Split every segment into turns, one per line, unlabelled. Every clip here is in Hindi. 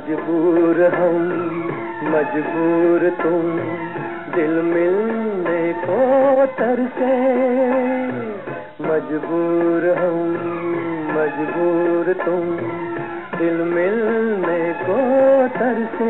मजबूर हम मजबूर तुम, दिल मिलने को तरसे। मजबूर हम मजबूर तुम, दिल मिलने को तरसे।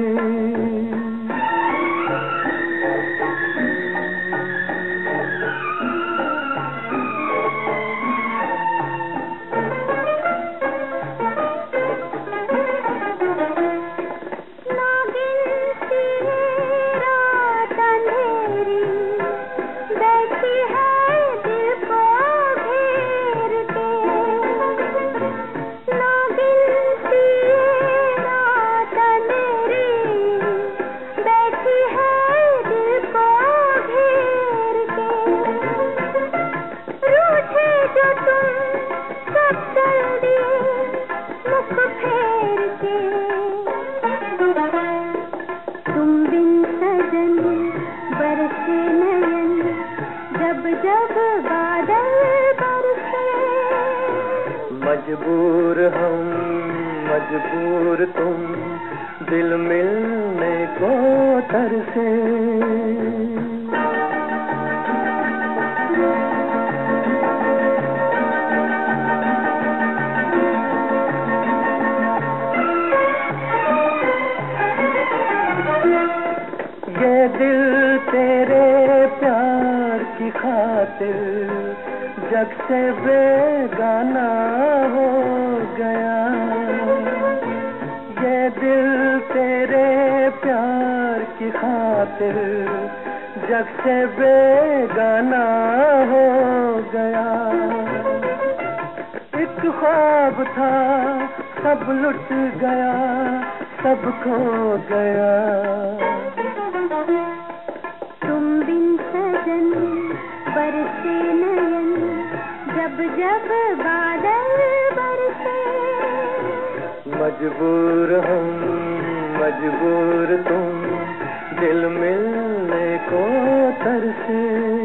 तुम बिन सजन बरसे नयन, जब जब बादल बरसे।
मजबूर हम मजबूर तुम, दिल मिलने को तरसे। ये दिल तेरे प्यार की खातिर जग से बेगाना हो गया। ये दिल तेरे प्यार की खातिर जग से बेगाना हो गया। एक ख्वाब था सब लुट गया, सब खो गया।
तुम बिन सजन बरसे नयन, जब जब बादल बरसे।
मजबूर हम मजबूर तुम, दिल मिलने को तरसे।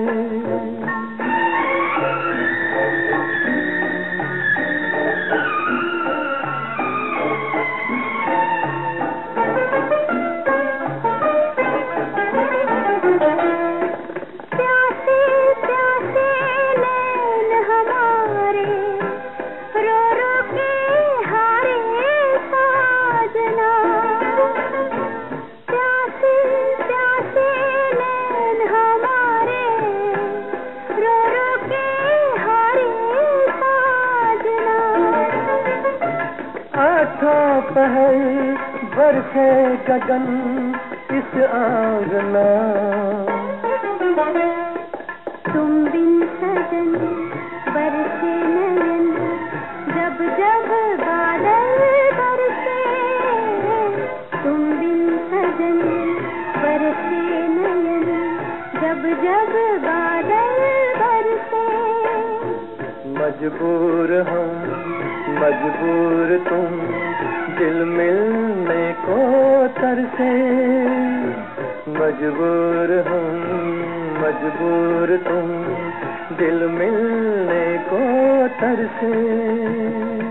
पहल बरसे गगन इस आंगना।
तुम बिन सजन बरसे नयन, जब जब बादल बरसे। तुम बिन सजन बरसे नयन, जब जब बादल बरसे।
मजबूर हम मजबूर तुम, दिल मिलने को तरसे। मजबूर हम मजबूर तुम, दिल मिलने को तरसे।